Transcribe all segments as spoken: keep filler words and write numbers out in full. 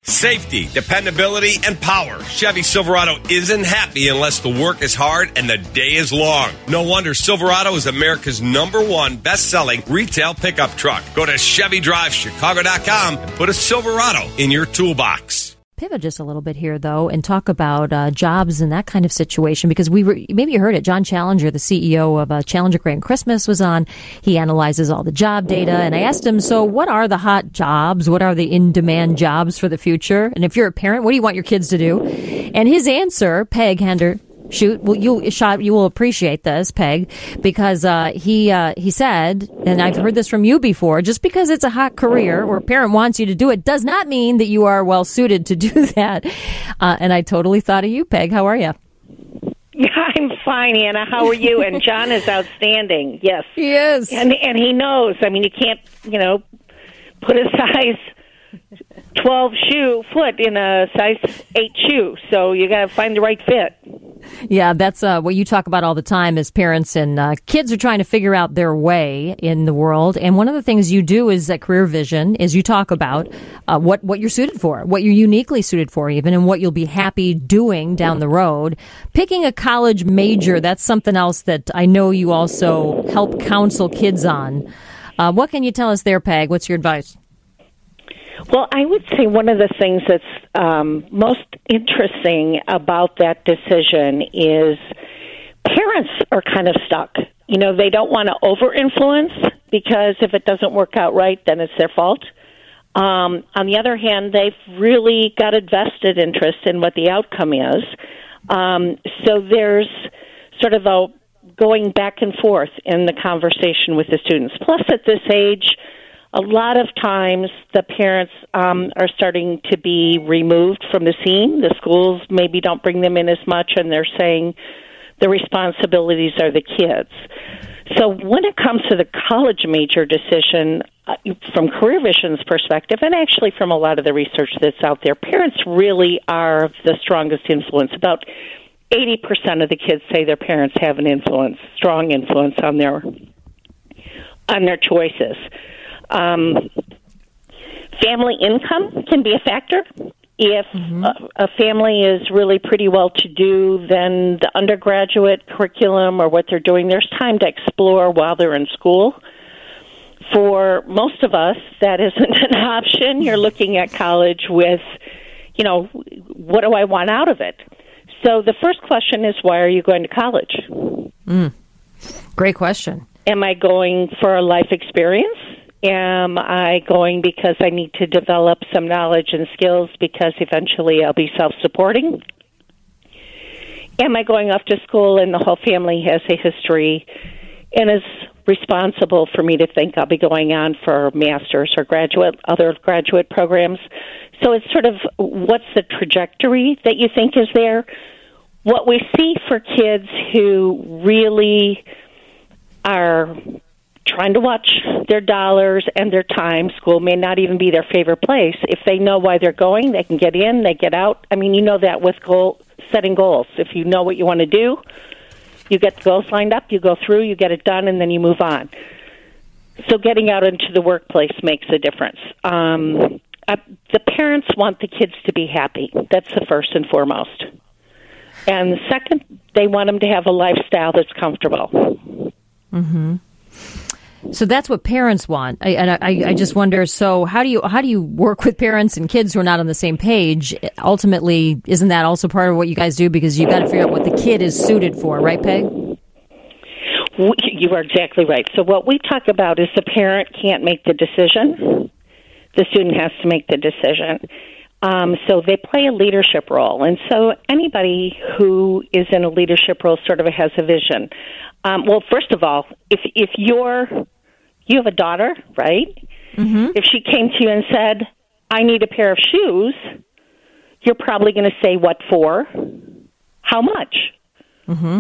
Safety, dependability, and power. Chevy Silverado isn't happy unless the work is hard and the day is long. No wonder Silverado is America's number one best-selling retail pickup truck. Go to Chevy Drive Chicago dot com and put a Silverado in your toolbox. Pivot just a little bit here, though, and talk about uh, jobs and that kind of situation, because we were, maybe you heard it, John Challenger, the C E O of uh, Challenger Grant Christmas, was on. He analyzes all the job data, and I asked him, so what are the hot jobs? What are the in-demand jobs for the future? And if you're a parent, what do you want your kids to do? And his answer, Peg Hender, Shoot, well, you shot. You will appreciate this, Peg, because uh, he uh, he said, and I've heard this from you before. Just because it's a hot career or a parent wants you to do it does not mean that you are well suited to do that. Uh, and I totally thought of you, Peg. How are you? I'm fine, Anna. How are you? And John is outstanding. Yes, he is, and and he knows. I mean, you can't, you know, put a size twelve shoe foot in a size eight shoe, so you got to find the right fit. Yeah, that's uh, what you talk about all the time as parents, and uh, kids are trying to figure out their way in the world. And one of the things you do is that Career Vision is you talk about uh, what, what you're suited for, what you're uniquely suited for even, and what you'll be happy doing down the road. Picking a college major, that's something else that I know you also help counsel kids on. Uh, what can you tell us there, Peg? What's your advice? Well, I would say one of the things that's um, most interesting about that decision is parents are kind of stuck. You know, they don't want to over-influence because if it doesn't work out right, then it's their fault. Um, on the other hand, they've really got a vested interest in what the outcome is. Um, so there's sort of a going back and forth in the conversation with the students. Plus, at this age, a lot of times the parents um, are starting to be removed from the scene. The schools maybe don't bring them in as much, and they're saying the responsibilities are the kids. So when it comes to the college major decision, uh, from Career Vision's perspective, and actually from a lot of the research that's out there, parents really are the strongest influence. About eighty percent of the kids say their parents have an influence, strong influence on their on their choices. Um, family income can be a factor. If mm-hmm. a, a family is really pretty well-to-do, then the undergraduate curriculum or what they're doing, there's time to explore while they're in school. For most of us, that isn't an option. You're looking at college with, you know, what do I want out of it? So the first question is, why are you going to college? Mm. Great question. Am I going for a life experience? Am I going because I need to develop some knowledge and skills because eventually I'll be self-supporting? Am I going off to school and the whole family has a history and is responsible for me to think I'll be going on for master's or graduate, other graduate programs? So it's sort of what's the trajectory that you think is there? What we see for kids who really are trying to watch their dollars and their time. School may not even be their favorite place. If they know why they're going, they can get in, they get out. I mean, you know that with goal setting goals. If you know what you want to do, you get the goals lined up, you go through, you get it done, and then you move on. So getting out into the workplace makes a difference. Um, uh, the parents want the kids to be happy. That's the first and foremost. And the second, they want them to have a lifestyle that's comfortable. Mm-hmm. So that's what parents want. I, and I, I just wonder, so how do you how do you work with parents and kids who are not on the same page? Ultimately, isn't that also part of what you guys do? Because you've got to figure out what the kid is suited for, right, Peg? You are exactly right. So what we talk about is the parent can't make the decision. The student has to make the decision. Um, so they play a leadership role. And so anybody who is in a leadership role sort of has a vision. Um, well, first of all, if if you're you have a daughter, right? Mm-hmm. If she came to you and said, I need a pair of shoes, you're probably going to say, what for? How much? Mm-hmm.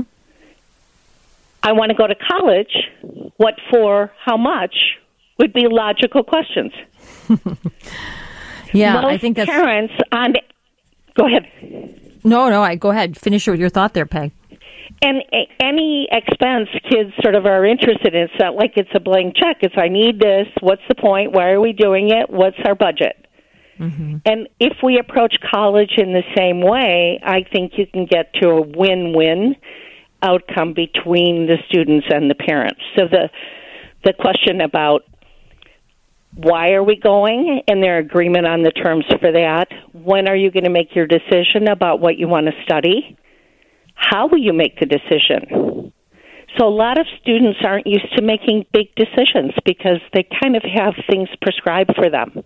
I want to go to college. What for? How much? Would be logical questions. Yeah, Most I think that's... parents on... Go ahead. No, no, I go ahead. Finish your, your thought there, Peg. And a, any expense kids sort of are interested in, it's not like it's a blank check. It's, I need this. What's the point? Why are we doing it? What's our budget? Mm-hmm. And if we approach college in the same way, I think you can get to a win-win outcome between the students and the parents. So the the question about why are we going and their agreement on the terms for that, when are you going to make your decision about what you want to study, how will you make the decision? So a lot of students aren't used to making big decisions because they kind of have things prescribed for them.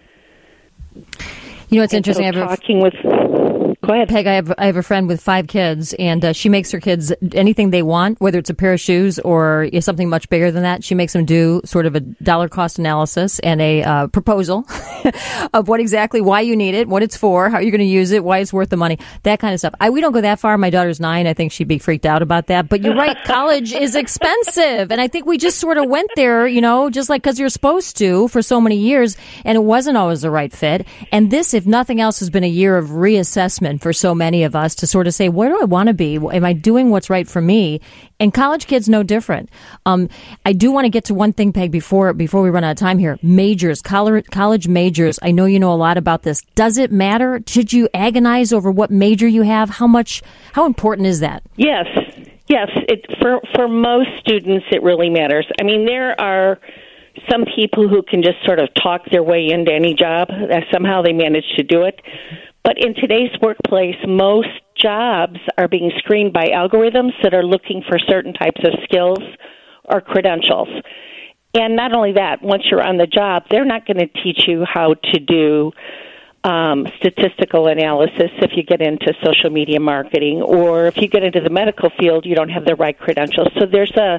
You know, it's and interesting. So I have talking a, with, go ahead, Peg. I have I have a friend with five kids, and uh, she makes her kids anything they want, whether it's a pair of shoes or is something much bigger than that. She makes them do sort of a dollar cost analysis and a uh, proposal of what exactly why you need it, what it's for, how you're going to use it, why it's worth the money, that kind of stuff. I, we don't go that far. My daughter's nine. I think she'd be freaked out about that. But you're right, college is expensive, and I think we just sort of went there, you know, just like because you're supposed to for so many years, and it wasn't always the right fit. And this, if nothing else, has been a year of reassessment for so many of us to sort of say, where do I want to be? Am I doing what's right for me? And college kids, no different. Um, I do want to get to one thing, Peg, before before we run out of time here. Majors, college, college majors. I know you know a lot about this. Does it matter? Should you agonize over what major you have? How much? How important is that? Yes, yes. It, for for most students, it really matters. I mean, there are some people who can just sort of talk their way into any job. Somehow they manage to do it. But in today's workplace, most jobs are being screened by algorithms that are looking for certain types of skills or credentials. And not only that, once you're on the job, they're not going to teach you how to do um, statistical analysis if you get into social media marketing, or if you get into the medical field, you don't have the right credentials. So there's a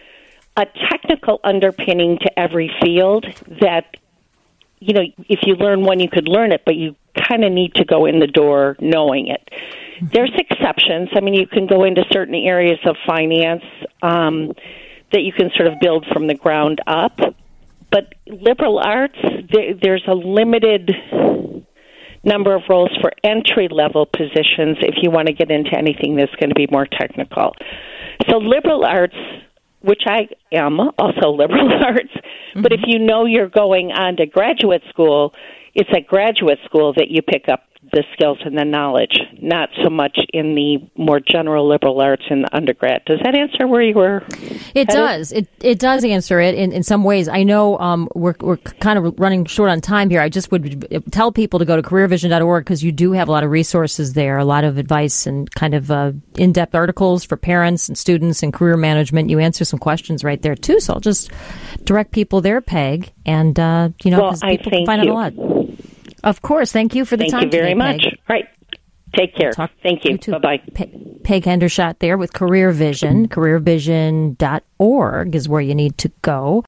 a technical underpinning to every field that, you know, if you learn one, you could learn it, but you kind of need to go in the door knowing it. Mm-hmm. There's exceptions. I mean, you can go into certain areas of finance um, that you can sort of build from the ground up. But liberal arts, there, there's a limited number of roles for entry-level positions if you want to get into anything that's going to be more technical. So liberal arts, which I am also liberal arts, mm-hmm. but if you know you're going on to graduate school, it's at graduate school that you pick up the skills and the knowledge, not so much in the more general liberal arts in the undergrad. Does that answer where you were It headed? does. It it does answer it in, in some ways. I know um, we're we're kind of running short on time here. I just would tell people to go to career vision dot org because you do have a lot of resources there, a lot of advice and kind of uh, in-depth articles for parents and students and career management. You answer some questions right there, too. So I'll just direct people there, Peg, and, uh, you know, because well, people can thank find you. out a lot. Of course. Thank you for the thank time you very today, much. Peg. All right. Take care. Talk, thank you. you Bye-bye. Pe- Peg Hendershot there with Career Vision. career vision dot org is where you need to go.